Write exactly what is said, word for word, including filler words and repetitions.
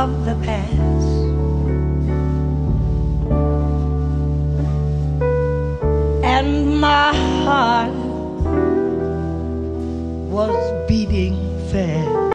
of the past. And my heart was beating fast.